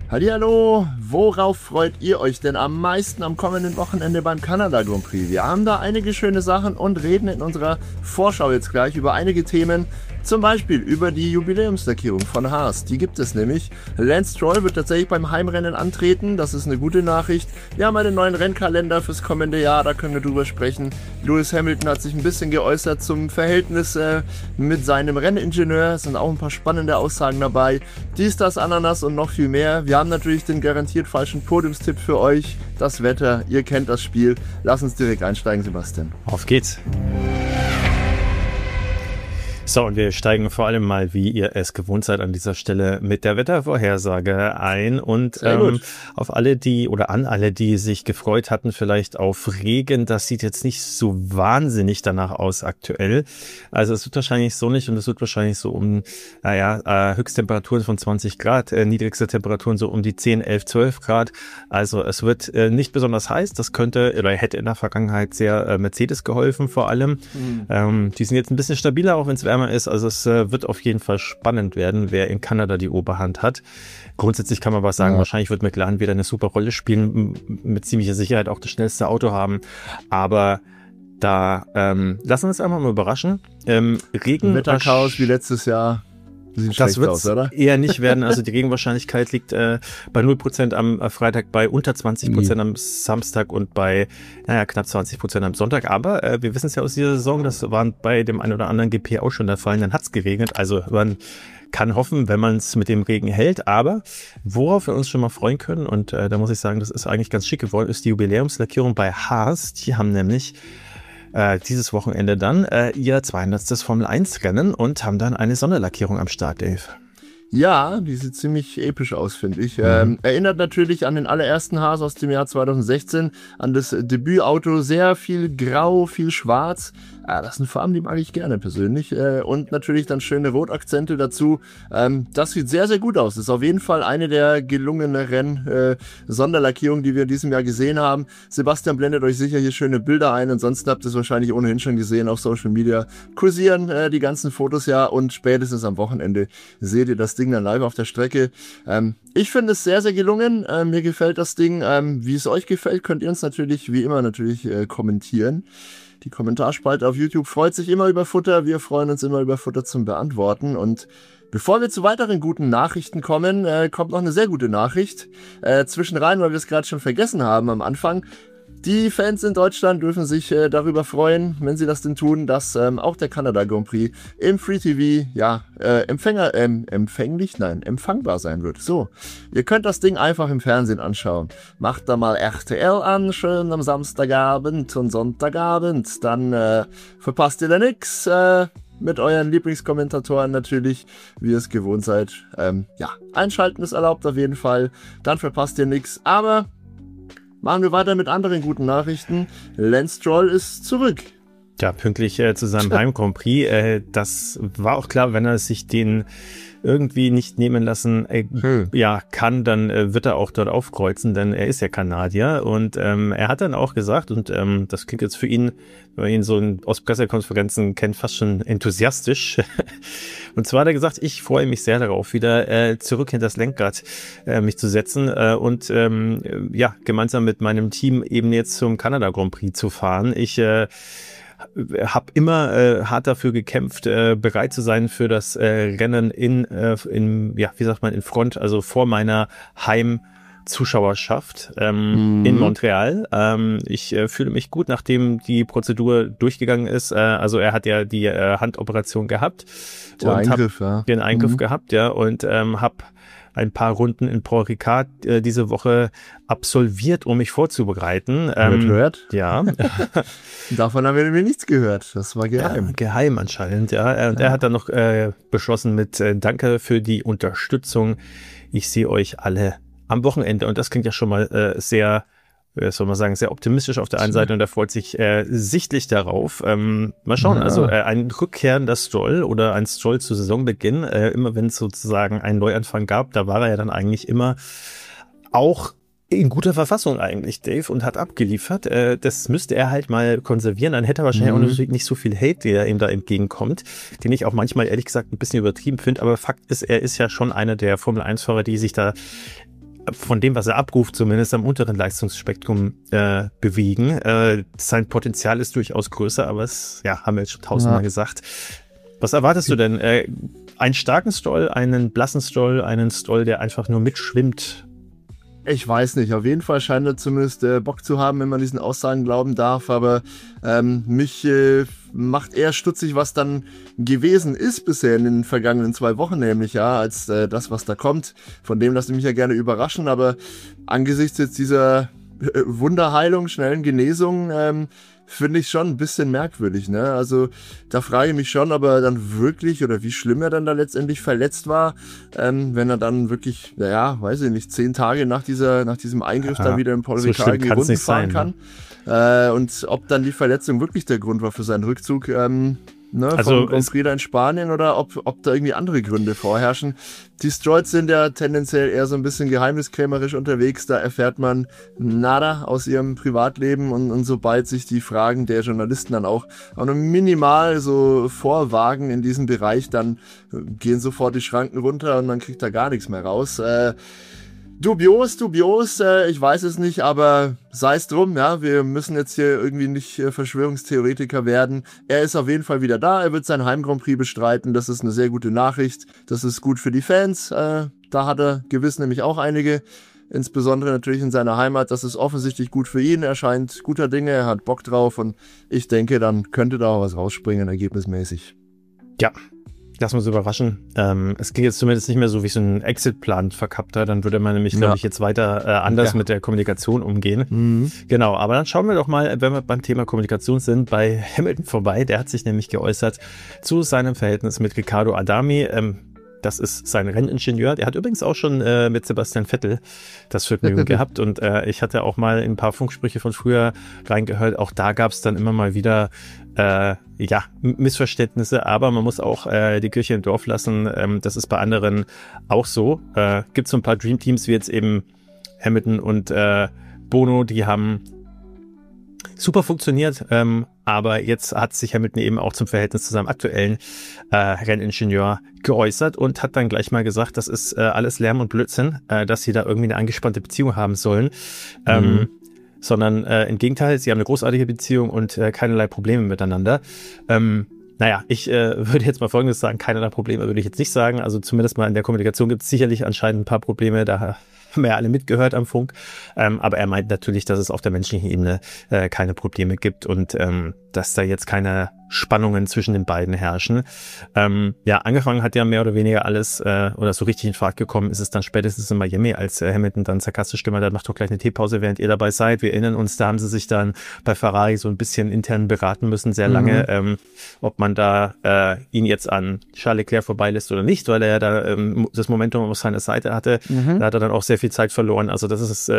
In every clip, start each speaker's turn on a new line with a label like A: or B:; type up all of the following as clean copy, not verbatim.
A: Hallihallo, worauf freut ihr euch denn am meisten am kommenden Wochenende beim Kanada Grand Prix? Wir haben da einige schöne Sachen und reden in unserer Vorschau jetzt gleich über einige Themen. Zum Beispiel über die Jubiläumslackierung von Haas. Die gibt es nämlich. Lance Stroll wird tatsächlich beim Heimrennen antreten. Das ist eine gute Nachricht. Wir haben einen neuen Rennkalender fürs kommende Jahr. Da können wir drüber sprechen. Lewis Hamilton hat sich ein bisschen geäußert zum Verhältnis mit seinem Renningenieur. Es sind auch ein paar spannende Aussagen dabei. Dies, das, Ananas und noch viel mehr. Wir haben natürlich den garantiert falschen Podiumstipp für euch. Das Wetter. Ihr kennt das Spiel. Lass uns direkt einsteigen, Sebastian.
B: Auf geht's. So, und wir steigen vor allem mal, wie ihr es gewohnt seid, an dieser Stelle mit der Wettervorhersage ein und auf alle, die oder an alle, die sich gefreut hatten, vielleicht auf Regen. Das sieht jetzt nicht so wahnsinnig danach aus aktuell. Also es wird wahrscheinlich so nicht und es wird wahrscheinlich so um, Höchsttemperaturen von 20 Grad, niedrigste Temperaturen so um die 10, 11, 12 Grad. Also es wird nicht besonders heiß. Das könnte oder hätte in der Vergangenheit sehr Mercedes geholfen vor allem. Die sind jetzt ein bisschen stabiler, auch wenn es wärmer ist. Also es wird auf jeden Fall spannend werden, wer in Kanada die Oberhand hat. Grundsätzlich kann man was sagen, wahrscheinlich wird McLaren wieder eine super Rolle spielen, mit ziemlicher Sicherheit auch das schnellste Auto haben. Aber da lassen wir uns einfach mal überraschen.
A: Wetterchaos wie letztes Jahr.
B: Das wird eher nicht werden. Also die Regenwahrscheinlichkeit liegt bei 0% am Freitag, bei unter 20% am Samstag und bei knapp 20% am Sonntag. Aber wir wissen es ja aus dieser Saison, das war bei dem einen oder anderen GP auch schon der Fall. Dann hat es geregnet. Also man kann hoffen, wenn man es mit dem Regen hält. Aber worauf wir uns schon mal freuen können, und da muss ich sagen, das ist eigentlich ganz schick geworden, ist die Jubiläumslackierung bei Haas. Die haben nämlich dieses Wochenende dann ihr 200. Formel-1-Rennen und haben dann eine Sonderlackierung am Start, Dave.
A: Ja, die sieht ziemlich episch aus, finde ich. Erinnert natürlich an den allerersten Haas aus dem Jahr 2016, an das Debütauto. Sehr viel Grau, viel Schwarz. Das sind Farben, die mag ich gerne persönlich. Und natürlich dann schöne Rotakzente dazu. Das sieht sehr, sehr gut aus. Das ist auf jeden Fall eine der gelungeneren Sonderlackierungen, die wir in diesem Jahr gesehen haben. Sebastian blendet euch sicher hier schöne Bilder ein. Ansonsten habt ihr es wahrscheinlich ohnehin schon gesehen auf Social Media. Kursieren die ganzen Fotos ja und spätestens am Wochenende seht ihr das Ding dann live auf der Strecke. Ich finde es sehr, sehr gelungen. Mir gefällt das Ding. Wie es euch gefällt, könnt ihr uns natürlich, wie immer, kommentieren. Die Kommentarspalte auf YouTube freut sich immer über Futter. Wir freuen uns immer über Futter zum Beantworten. Und bevor wir zu weiteren guten Nachrichten kommen, kommt noch eine sehr gute Nachricht. Zwischenrein, weil wir es gerade schon vergessen haben am Anfang. Die Fans in Deutschland dürfen sich darüber freuen, wenn sie das denn tun, dass auch der Kanada Grand Prix im Free TV empfangbar sein wird. So, ihr könnt das Ding einfach im Fernsehen anschauen. Macht da mal RTL an, schön am Samstagabend und Sonntagabend, dann verpasst ihr da nix. Mit euren Lieblingskommentatoren natürlich, wie ihr es gewohnt seid. Einschalten ist erlaubt auf jeden Fall, dann verpasst ihr nix, aber machen wir weiter mit anderen guten Nachrichten. Lance Stroll ist zurück.
B: Ja, pünktlich zu seinem Heim-Grand Prix. Das war auch klar, wenn er sich den irgendwie nicht nehmen lassen kann, dann wird er auch dort aufkreuzen, denn er ist ja Kanadier. Und er hat dann auch gesagt, und das klingt jetzt für ihn, wenn man ihn so aus Pressekonferenzen kennt, fast schon enthusiastisch. Und zwar hat er gesagt, ich freue mich sehr darauf, wieder zurück hinter das Lenkrad mich zu setzen und gemeinsam mit meinem Team eben jetzt zum Kanada Grand Prix zu fahren. Ich habe immer hart dafür gekämpft, bereit zu sein für das Rennen in Front, also vor meiner Heimzuschauerschaft in Montreal. Ich fühle mich gut, nachdem die Prozedur durchgegangen ist. Also er hat ja die Handoperation gehabt und den Eingriff gehabt, ja, und habe ein paar Runden in Paul Ricard diese Woche absolviert, um mich vorzubereiten.
A: Gehört?
B: Ja.
A: Davon haben wir nämlich nichts gehört. Das war geheim.
B: Ja, geheim anscheinend, ja. Und er hat dann noch beschlossen mit Danke für die Unterstützung. Ich sehe euch alle am Wochenende. Und das klingt ja schon mal sehr optimistisch auf der einen Seite, und er freut sich sichtlich darauf. Mal schauen, also ein rückkehrender Stroll oder ein Stroll zu Saisonbeginn, immer wenn es sozusagen einen Neuanfang gab, da war er ja dann eigentlich immer auch in guter Verfassung eigentlich, Dave, und hat abgeliefert. Das müsste er halt mal konservieren, dann hätte er wahrscheinlich auch natürlich nicht so viel Hate, der ihm da entgegenkommt, den ich auch manchmal ehrlich gesagt ein bisschen übertrieben finde, aber Fakt ist, er ist ja schon einer der Formel-1-Fahrer, die sich da von dem, was er abruft, zumindest am unteren Leistungsspektrum bewegen. Sein Potenzial ist durchaus größer, aber es, haben wir jetzt schon tausendmal gesagt. Was erwartest du denn? Einen starken Stoll, einen blassen Stoll, einen Stoll, der einfach nur mitschwimmt?
A: Ich weiß nicht, auf jeden Fall scheint er zumindest Bock zu haben, wenn man diesen Aussagen glauben darf, aber mich macht eher stutzig, was dann gewesen ist bisher in den vergangenen 2 Wochen nämlich, als das, was da kommt. Von dem lasse ich mich ja gerne überraschen, aber angesichts jetzt dieser Wunderheilung, schnellen Genesung, finde ich schon ein bisschen merkwürdig, ne? Also da frage ich mich schon, ob er dann wirklich oder wie schlimm er dann da letztendlich verletzt war, wenn er dann wirklich, weiß ich nicht, 10 Tage nach diesem Eingriff dann wieder im Paul Ricard in die Runden fahren kann. Ne? Und ob dann die Verletzung wirklich der Grund war für seinen Rückzug, vom Grand Prix in Spanien oder ob da irgendwie andere Gründe vorherrschen. Die Strolls sind ja tendenziell eher so ein bisschen geheimniskrämerisch unterwegs, da erfährt man nada aus ihrem Privatleben und sobald sich die Fragen der Journalisten dann auch nur minimal so vorwagen in diesem Bereich, dann gehen sofort die Schranken runter und man kriegt da gar nichts mehr raus. Dubios, ich weiß es nicht, aber sei es drum, wir müssen jetzt hier irgendwie nicht Verschwörungstheoretiker werden. Er ist auf jeden Fall wieder da, er wird sein Heim-Grand Prix bestreiten, das ist eine sehr gute Nachricht, das ist gut für die Fans, da hat er gewiss nämlich auch einige, insbesondere natürlich in seiner Heimat, das ist offensichtlich gut für ihn, er scheint guter Dinge, er hat Bock drauf und ich denke, dann könnte da auch was rausspringen, ergebnismäßig.
B: Ja. Lass uns überraschen. Es ging jetzt zumindest nicht mehr so wie so ein Exit-Plan verkappter. Dann würde man nämlich, glaube ich, jetzt weiter anders mit der Kommunikation umgehen. Mhm. Genau, aber dann schauen wir doch mal, wenn wir beim Thema Kommunikation sind, bei Hamilton vorbei. Der hat sich nämlich geäußert zu seinem Verhältnis mit Riccardo Adami. Das ist sein Renningenieur. Der hat übrigens auch schon mit Sebastian Vettel das Vergnügen gehabt. Und ich hatte auch mal ein paar Funksprüche von früher reingehört. Auch da gab es dann immer mal wieder Missverständnisse. Aber man muss auch die Kirche im Dorf lassen. Das ist bei anderen auch so. Gibt so ein paar Dreamteams wie jetzt eben Hamilton und Bono. Die haben super funktioniert, aber jetzt hat sich Hamilton eben auch zum Verhältnis zu seinem aktuellen Renningenieur geäußert und hat dann gleich mal gesagt, das ist alles Lärm und Blödsinn, dass sie da irgendwie eine angespannte Beziehung haben sollen, sondern im Gegenteil, sie haben eine großartige Beziehung und keinerlei Probleme miteinander. Ich würde jetzt mal Folgendes sagen, keinerlei Probleme würde ich jetzt nicht sagen, also zumindest mal in der Kommunikation gibt es sicherlich anscheinend ein paar Probleme, da haben wir ja alle mitgehört am Funk, aber er meint natürlich, dass es auf der menschlichen Ebene keine Probleme gibt und dass da jetzt keine Spannungen zwischen den beiden herrschen. Angefangen hat ja mehr oder weniger alles oder so richtig in Fahrt gekommen ist es dann spätestens in Miami, als Hamilton dann sarkastisch gemeint hat, macht doch gleich eine Teepause, während ihr dabei seid. Wir erinnern uns, da haben sie sich dann bei Ferrari so ein bisschen intern beraten müssen, sehr lange, ob man da ihn jetzt an Charles Leclerc vorbeilässt oder nicht, weil er ja da das Momentum auf seiner Seite hatte. Da hat er dann auch sehr viel Zeit verloren. Also das ist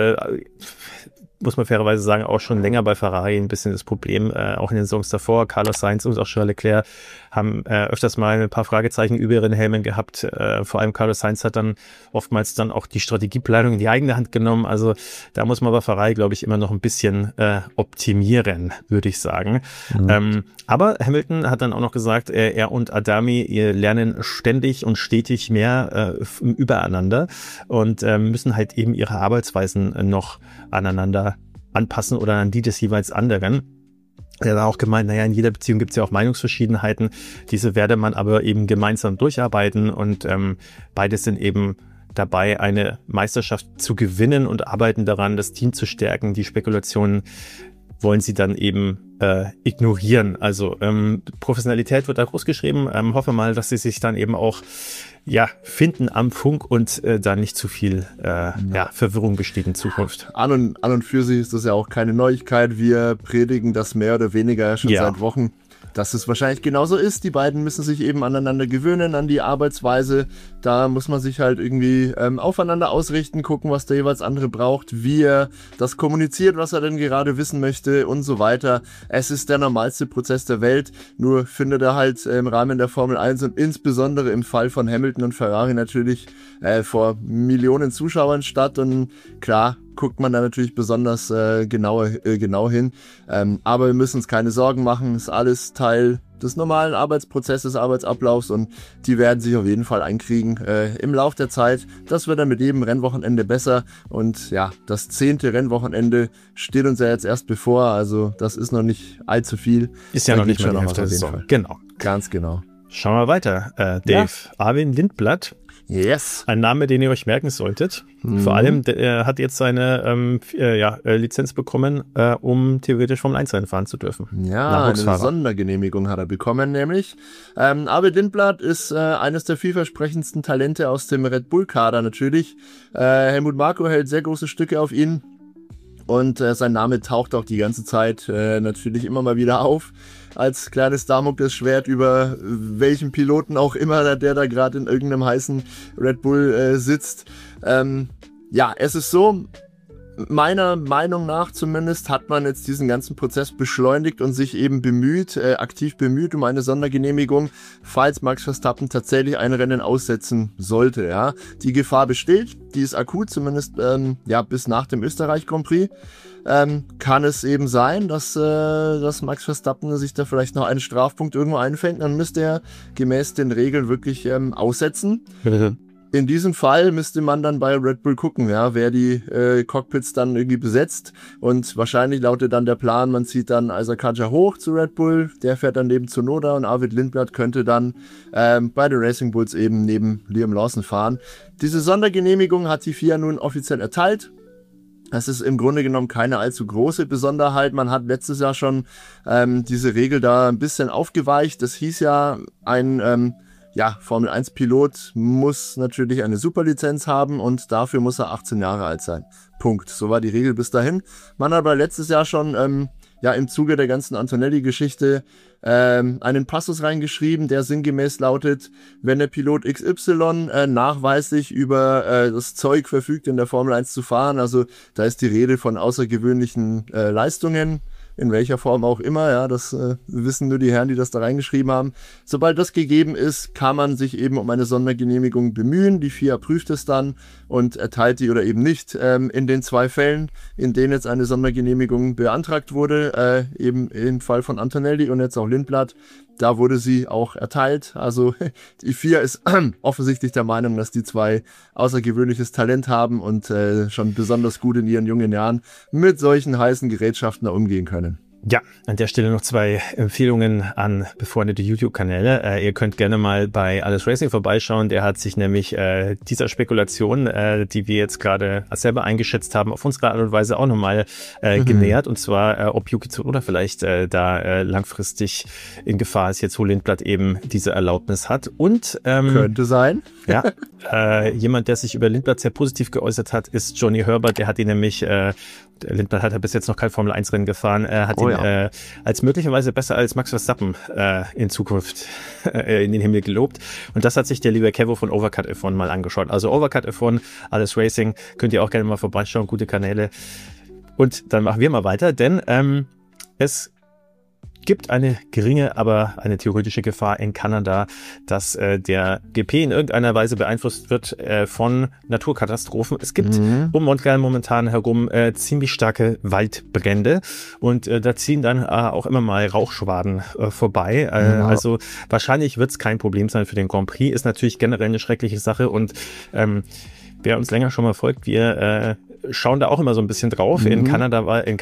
B: muss man fairerweise sagen, auch schon länger bei Ferrari ein bisschen das Problem, auch in den Saisons davor. Carlos Sainz und auch Charles Leclerc haben öfters mal ein paar Fragezeichen über ihren Helmen gehabt. Vor allem Carlos Sainz hat dann oftmals dann auch die Strategieplanung in die eigene Hand genommen. Also da muss man bei Ferrari, glaube ich, immer noch ein bisschen optimieren, würde ich sagen. Aber Hamilton hat dann auch noch gesagt, er und Adami lernen ständig und stetig mehr übereinander und müssen halt eben ihre Arbeitsweisen noch aneinander anpassen oder an die des jeweils anderen. Er hat auch gemeint, in jeder Beziehung gibt es ja auch Meinungsverschiedenheiten. Diese werde man aber eben gemeinsam durcharbeiten und beide sind eben dabei, eine Meisterschaft zu gewinnen und arbeiten daran, das Team zu stärken. Die Spekulationen wollen sie dann eben ignorieren. Also Professionalität wird da groß geschrieben. Hoffe mal, dass sie sich dann eben auch finden am Funk und da nicht zu viel Verwirrung besteht in Zukunft.
A: An und für sich ist das ja auch keine Neuigkeit. Wir predigen das mehr oder weniger schon seit Wochen, dass es wahrscheinlich genauso ist. Die beiden müssen sich eben aneinander gewöhnen, an die Arbeitsweise. Da muss man sich halt irgendwie aufeinander ausrichten, gucken, was der jeweils andere braucht, wie er das kommuniziert, was er denn gerade wissen möchte und so weiter. Es ist der normalste Prozess der Welt, nur findet er halt im Rahmen der Formel 1 und insbesondere im Fall von Hamilton und Ferrari natürlich vor Millionen Zuschauern statt und klar, guckt man da natürlich besonders genau hin. Aber wir müssen uns keine Sorgen machen, ist alles Teil des normalen Arbeitsprozesses, Arbeitsablaufs und die werden sich auf jeden Fall einkriegen im Lauf der Zeit. Das wird dann mit jedem Rennwochenende besser und ja, das 10. Rennwochenende steht uns ja jetzt erst bevor, also das ist noch nicht allzu viel.
B: Ist ja noch nicht mal die Hälfte der Saison. Genau.
A: Ganz genau.
B: Schauen wir weiter. Dave, ja. Armin Lindblad.
A: Yes.
B: Ein Name, den ihr euch merken solltet. Vor allem, er hat jetzt seine Lizenz bekommen, um theoretisch Formel 1 Rennen fahren zu dürfen.
A: Ja, eine Sondergenehmigung hat er bekommen, nämlich. Armin Lindblad ist eines der vielversprechendsten Talente aus dem Red Bull-Kader natürlich. Helmut Marko hält sehr große Stücke auf ihn. Und sein Name taucht auch die ganze Zeit natürlich immer mal wieder auf, als kleines Damoklesschwert über welchen Piloten auch immer, der da gerade in irgendeinem heißen Red Bull sitzt. Ja, es ist so, meiner Meinung nach zumindest hat man jetzt diesen ganzen Prozess beschleunigt und sich eben aktiv bemüht um eine Sondergenehmigung, falls Max Verstappen tatsächlich ein Rennen aussetzen sollte. Ja, die Gefahr besteht, die ist akut, zumindest bis nach dem Österreich Grand Prix. Kann es eben sein, dass Max Verstappen sich da vielleicht noch einen Strafpunkt irgendwo einfängt, dann müsste er gemäß den Regeln wirklich aussetzen. In diesem Fall müsste man dann bei Red Bull gucken, ja, wer die Cockpits dann irgendwie besetzt und wahrscheinlich lautet dann der Plan, man zieht dann Isaac Hadjar hoch zu Red Bull, der fährt dann neben Tsunoda und Arvid Lindblad könnte dann bei den Racing Bulls eben neben Liam Lawson fahren. Diese Sondergenehmigung hat die FIA nun offiziell erteilt. Es ist im Grunde genommen keine allzu große Besonderheit. Man hat letztes Jahr schon diese Regel da ein bisschen aufgeweicht. Das hieß ja, ein Formel 1 Pilot muss natürlich eine Superlizenz haben und dafür muss er 18 Jahre alt sein. Punkt. So war die Regel bis dahin. Man hat aber letztes Jahr schon im Zuge der ganzen Antonelli-Geschichte einen Passus reingeschrieben, der sinngemäß lautet, wenn der Pilot XY nachweislich über das Zeug verfügt, in der Formel 1 zu fahren, also da ist die Rede von außergewöhnlichen Leistungen, in welcher Form auch immer, ja, das wissen nur die Herren, die das da reingeschrieben haben. Sobald das gegeben ist, kann man sich eben um eine Sondergenehmigung bemühen. Die FIA prüft es dann und erteilt die oder eben nicht. In den 2 Fällen, in denen jetzt eine Sondergenehmigung beantragt wurde, eben im Fall von Antonelli und jetzt auch Lindblad, da wurde sie auch erteilt. Also die FIA ist offensichtlich der Meinung, dass die 2 außergewöhnliches Talent haben und schon besonders gut in ihren jungen Jahren mit solchen heißen Gerätschaften da umgehen können.
B: Ja, an der Stelle noch 2 Empfehlungen an befreundete YouTube-Kanäle. Ihr könnt gerne mal bei Alles Racing vorbeischauen. Der hat sich nämlich dieser Spekulation, die wir jetzt gerade selber eingeschätzt haben, auf unsere Art und Weise auch nochmal genähert. Und zwar, ob Yuki Tsunoda vielleicht da langfristig in Gefahr ist, jetzt wo Lindblad eben diese Erlaubnis hat. Und
A: könnte sein.
B: Ja, jemand, der sich über Lindblad sehr positiv geäußert hat, ist Johnny Herbert. Der hat ihn nämlich Lindblad hat ja bis jetzt noch kein Formel-1-Rennen gefahren, hat ihn als möglicherweise besser als Max Verstappen in Zukunft in den Himmel gelobt. Und das hat sich der liebe Kevo von Overcut F1 mal angeschaut. Also Overcut F1, Alles Racing, könnt ihr auch gerne mal vorbeischauen, gute Kanäle. Und dann machen wir mal weiter, denn es gibt eine geringe, aber eine theoretische Gefahr in Kanada, dass der GP in irgendeiner Weise beeinflusst wird von Naturkatastrophen. Es gibt um Montreal momentan herum ziemlich starke Waldbrände und da ziehen dann auch immer mal Rauchschwaden vorbei. Also wahrscheinlich wird es kein Problem sein für den Grand Prix. Ist natürlich generell eine schreckliche Sache und wer uns länger schon mal folgt, wir schauen da auch immer so ein bisschen drauf. In Japan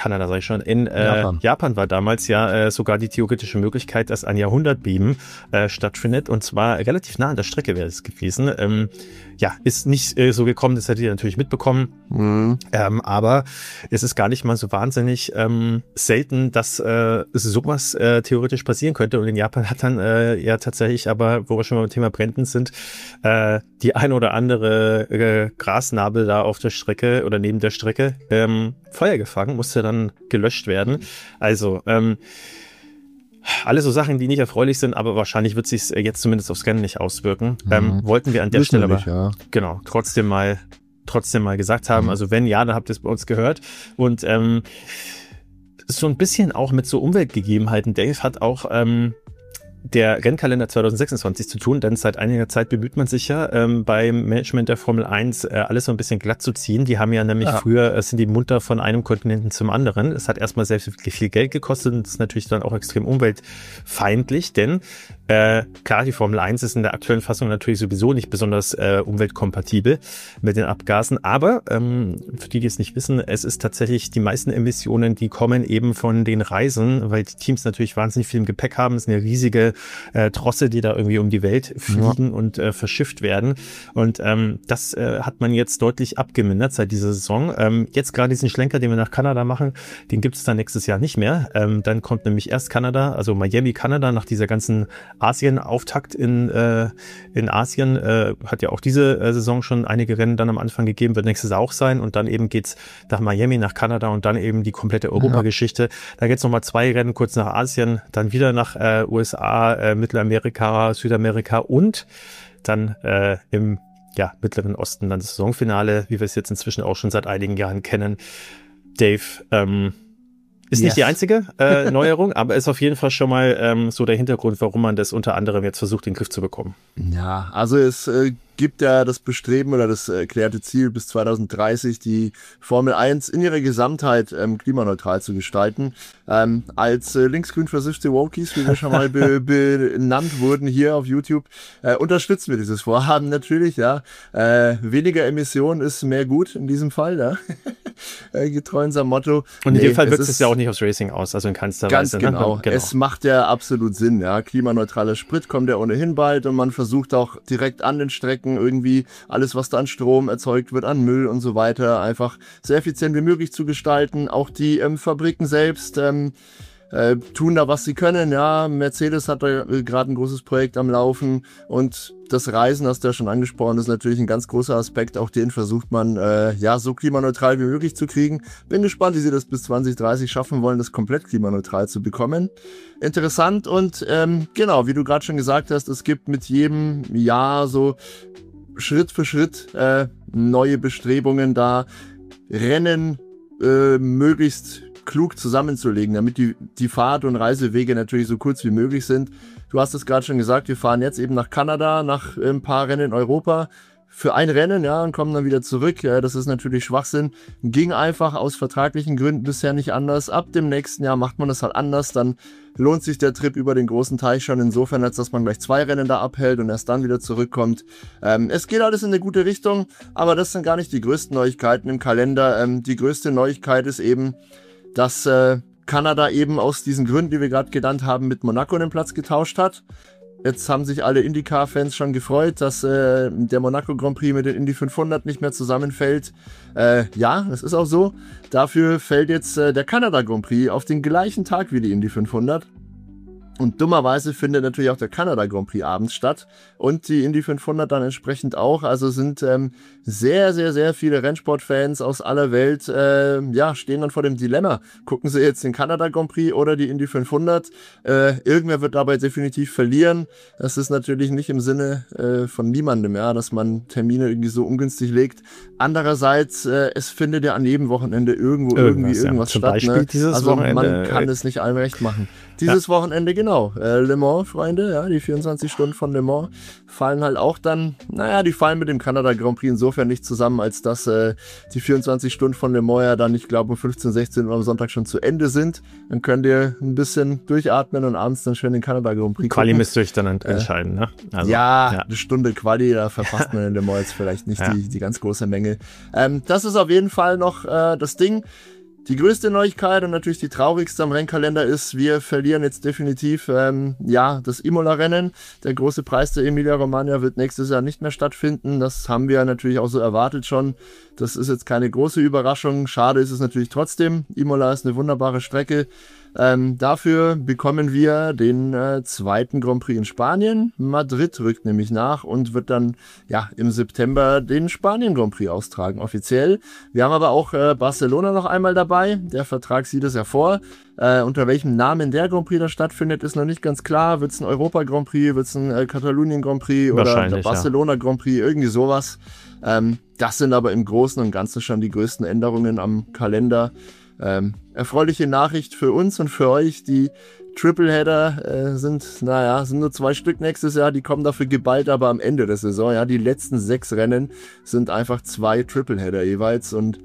B: war damals ja sogar die theoretische Möglichkeit, dass ein Jahrhundertbeben stattfindet und zwar relativ nah an der Strecke wäre es gewesen. Ist nicht so gekommen, das hättet ihr natürlich mitbekommen. Aber es ist gar nicht mal so wahnsinnig selten, dass sowas theoretisch passieren könnte. Und in Japan hat dann tatsächlich, aber wo wir schon mal beim Thema Bränden sind, die ein oder andere Grasnabel da auf der Strecke oder neben der Strecke Feuer gefangen, musste dann gelöscht werden. Also alles so Sachen, die nicht erfreulich sind, aber wahrscheinlich wird sich jetzt zumindest aufs Rennen nicht auswirken. Wollten wir an der Stelle aber genau trotzdem mal gesagt haben. Also wenn ja, dann habt ihr es bei uns gehört. Und so ein bisschen auch mit so Umweltgegebenheiten. Dave hat auch der Rennkalender 2026 zu tun, denn seit einiger Zeit bemüht man sich ja beim Management der Formel 1 alles so ein bisschen glatt zu ziehen. Die haben ja nämlich früher, sind die munter von einem Kontinenten zum anderen. Es hat erstmal selbst wirklich viel Geld gekostet und ist natürlich dann auch extrem umweltfeindlich, denn klar, die Formel 1 ist in der aktuellen Fassung natürlich sowieso nicht besonders umweltkompatibel mit den Abgasen, aber für die es nicht wissen, es ist tatsächlich die meisten Emissionen, die kommen eben von den Reisen, weil die Teams natürlich wahnsinnig viel im Gepäck haben. Es sind ja riesige Trosse, die da irgendwie um die Welt fliegen und verschifft werden. Und das hat man jetzt deutlich abgemindert seit dieser Saison. Jetzt gerade diesen Schlenker, den wir nach Kanada machen, den gibt es dann nächstes Jahr nicht mehr. Dann kommt nämlich erst Kanada, also Miami, Kanada, nach dieser ganzen Asien-Auftakt in Asien. Hat ja auch diese Saison schon einige Rennen dann am Anfang gegeben, wird nächstes Jahr auch sein. Und dann eben geht's nach Miami, nach Kanada und dann eben die komplette Europageschichte. Da geht's nochmal 2 Rennen kurz nach Asien, dann wieder nach USA, Mittelamerika, Südamerika und dann im Mittleren Osten dann das Saisonfinale, wie wir es jetzt inzwischen auch schon seit einigen Jahren kennen. Dave, ist nicht die einzige Neuerung, aber ist auf jeden Fall schon mal so der Hintergrund, warum man das unter anderem jetzt versucht, in den Griff zu bekommen.
A: Ja, also es gibt ja das Bestreben oder das erklärte Ziel, bis 2030 die Formel 1 in ihrer Gesamtheit klimaneutral zu gestalten. Als linksgrün versiffte Wokies, wie wir schon mal benannt wurden hier auf YouTube, unterstützen wir dieses Vorhaben natürlich. Ja, weniger Emissionen ist mehr gut in diesem Fall, ja. Getreu unserem Motto.
B: Und in dem Fall wirkt es ja auch nicht aufs Racing aus, also in keinster Weise.
A: Genau. Es macht ja absolut Sinn, ja. Klimaneutraler Sprit kommt ja ohnehin bald und man versucht auch direkt an den Strecken irgendwie alles, was da an Strom erzeugt wird, an Müll und so weiter, einfach so effizient wie möglich zu gestalten. Auch die Fabriken selbst tun da, was sie können. Ja, Mercedes hat da gerade ein großes Projekt am Laufen und das Reisen, hast du ja schon angesprochen, ist natürlich ein ganz großer Aspekt. Auch den versucht man so klimaneutral wie möglich zu kriegen. Bin gespannt, wie sie das bis 2030 schaffen wollen, das komplett klimaneutral zu bekommen. Interessant und genau, wie du gerade schon gesagt hast, es gibt mit jedem Jahr so Schritt für Schritt neue Bestrebungen da, Rennen möglichst klug zusammenzulegen, damit die Fahrt- und Reisewege natürlich so kurz wie möglich sind. Du hast es gerade schon gesagt, wir fahren jetzt eben nach Kanada, nach ein paar Rennen in Europa für ein Rennen, ja, und kommen dann wieder zurück. Ja, das ist natürlich Schwachsinn. Ging einfach aus vertraglichen Gründen bisher nicht anders. Ab dem nächsten Jahr macht man das halt anders, dann lohnt sich der Trip über den großen Teich schon insofern, als dass man gleich 2 Rennen da abhält und erst dann wieder zurückkommt. Es geht alles in eine gute Richtung, aber das sind gar nicht die größten Neuigkeiten im Kalender. Die größte Neuigkeit ist eben, dass Kanada eben aus diesen Gründen, die wir gerade genannt haben, mit Monaco den Platz getauscht hat. Jetzt haben sich alle IndyCar-Fans schon gefreut, dass der Monaco Grand Prix mit den Indy 500 nicht mehr zusammenfällt. Ja, das ist auch so. Dafür fällt jetzt der Kanada Grand Prix auf den gleichen Tag wie die Indy 500. Und dummerweise findet natürlich auch der Kanada Grand Prix abends statt und die Indy 500 dann entsprechend auch. Also sind sehr, sehr, sehr viele Rennsportfans aus aller Welt stehen dann vor dem Dilemma. Gucken sie jetzt den Kanada Grand Prix oder die Indy 500? Irgendwer wird dabei definitiv verlieren. Das ist natürlich nicht im Sinne von niemandem, ja, dass man Termine irgendwie so ungünstig legt. Andererseits, es findet ja an jedem Wochenende irgendwas
B: Zum
A: statt.
B: Beispiel dieses
A: also
B: Wochenende,
A: man kann es nicht allen recht machen. Dieses Wochenende, genau. Le Mans, Freunde, ja, die 24 Stunden von Le Mans fallen halt auch dann, die fallen mit dem Kanada Grand Prix insofern nicht zusammen, als dass die 24 Stunden von Le Mans ja dann, ich glaube, um 15, 16 Uhr am Sonntag schon zu Ende sind. Dann könnt ihr ein bisschen durchatmen und abends dann schön den Kanada Grand Prix
B: Quali müsst ihr euch dann entscheiden, ne? Also,
A: eine Stunde Quali, da verpasst man in Le Mans jetzt vielleicht nicht die ganz große Menge. Das ist auf jeden Fall noch das Ding. Die größte Neuigkeit und natürlich die traurigste am Rennkalender ist, wir verlieren jetzt definitiv das Imola-Rennen. Der große Preis der Emilia-Romagna wird nächstes Jahr nicht mehr stattfinden. Das haben wir natürlich auch so erwartet schon. Das ist jetzt keine große Überraschung. Schade ist es natürlich trotzdem. Imola ist eine wunderbare Strecke. Dafür bekommen wir den zweiten Grand Prix in Spanien. Madrid rückt nämlich nach und wird dann im September den Spanien Grand Prix austragen, offiziell. Wir haben aber auch Barcelona noch einmal dabei. Der Vertrag sieht es ja vor. Unter welchem Namen der Grand Prix da stattfindet, ist noch nicht ganz klar. Wird es ein Europa Grand Prix, wird es ein Katalonien Grand Prix oder der Barcelona Grand Prix, irgendwie sowas. Das sind aber im Großen und Ganzen schon die größten Änderungen am Kalender. Erfreuliche Nachricht für uns und für euch, die Tripleheader sind nur 2 Stück nächstes Jahr, die kommen dafür geballt, aber am Ende der Saison, ja, die letzten 6 Rennen sind einfach 2 Tripleheader jeweils und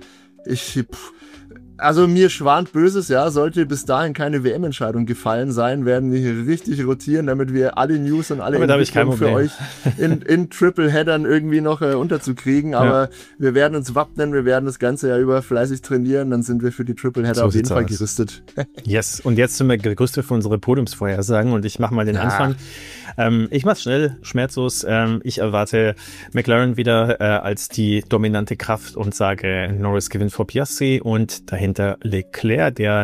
A: also mir schwant Böses, ja, sollte bis dahin keine WM-Entscheidung gefallen sein, werden wir hier richtig rotieren, damit wir alle News und alle Entwicklungen für euch in Tripleheadern irgendwie noch unterzukriegen, aber wir werden uns wappnen, wir werden das ganze Jahr über fleißig trainieren, dann sind wir für die Tripleheader auf jeden Fall gerüstet.
B: Yes, und jetzt sind wir gerüstet für unsere Podiumsvorhersagen und ich mache mal den Anfang. Ich mach's schnell, schmerzlos. Ich erwarte McLaren wieder als die dominante Kraft und sage, Norris gewinnt vor Piastri und dahinter Leclerc, der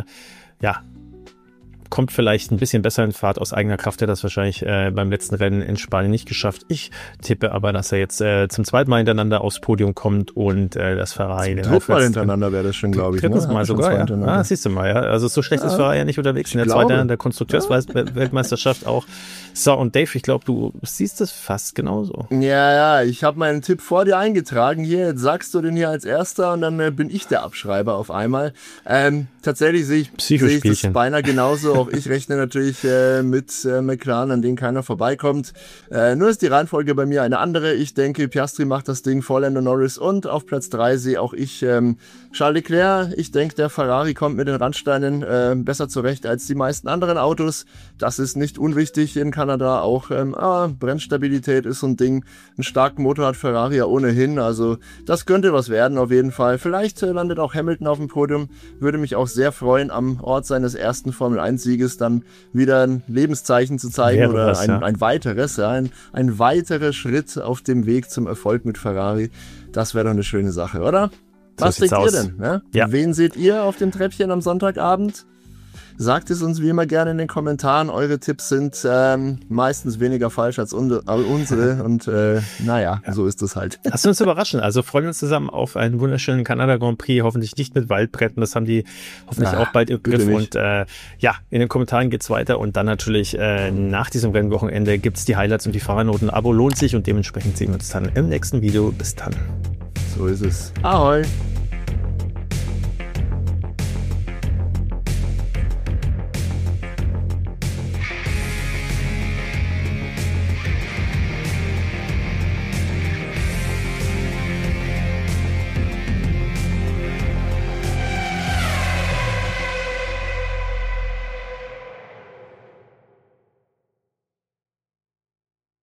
B: kommt vielleicht ein bisschen besser in Fahrt aus eigener Kraft. Er hat das wahrscheinlich beim letzten Rennen in Spanien nicht geschafft. Ich tippe aber, dass er jetzt zum zweiten Mal hintereinander aufs Podium kommt und das Ferrari den
A: aufwärts. Drittmal hintereinander wäre das schon, glaube ich.
B: Drittes Mal sogar, ja. Siehst du mal, ja. Also so schlecht ist Ferrari ja nicht unterwegs. In der zweiten der Konstrukteursweltmeisterschaft auch. So, und Dave, ich glaube, du siehst das fast genauso.
A: Ja, ich habe meinen Tipp vor dir eingetragen. Hier, jetzt sagst du den hier als Erster und dann bin ich der Abschreiber auf einmal. Tatsächlich sehe ich das beinahe genauso. Auch ich rechne natürlich mit McLaren, an denen keiner vorbeikommt. Nur ist die Reihenfolge bei mir eine andere. Ich denke, Piastri macht das Ding vor Lando Norris und auf Platz 3 sehe auch ich Charles Leclerc. Ich denke, der Ferrari kommt mit den Randsteinen besser zurecht als die meisten anderen Autos. Das ist nicht unwichtig in Kanada. Auch Bremsstabilität ist so ein Ding. Einen starken Motor hat Ferrari ja ohnehin. Also das könnte was werden auf jeden Fall. Vielleicht landet auch Hamilton auf dem Podium. Würde mich auch sehr freuen, am Ort seines ersten Formel-1-Sieges dann wieder ein Lebenszeichen zu zeigen oder ein weiteres, ein weiterer Schritt auf dem Weg zum Erfolg mit Ferrari. Das wäre doch eine schöne Sache, oder? Was denkt ihr denn? Ne? Ja. Wen seht ihr auf dem Treppchen am Sonntagabend? Sagt es uns wie immer gerne in den Kommentaren. Eure Tipps sind meistens weniger falsch als unsere. Und so ist es halt.
B: Lasst uns überraschen. Also freuen wir uns zusammen auf einen wunderschönen Kanada Grand Prix. Hoffentlich nicht mit Waldbretten. Das haben die hoffentlich auch bald im Griff. Und in den Kommentaren geht's weiter. Und dann natürlich nach diesem Rennwochenende gibt's die Highlights und die Fahrernoten. Abo lohnt sich und dementsprechend sehen wir uns dann im nächsten Video. Bis dann.
A: So ist es. Ahoi.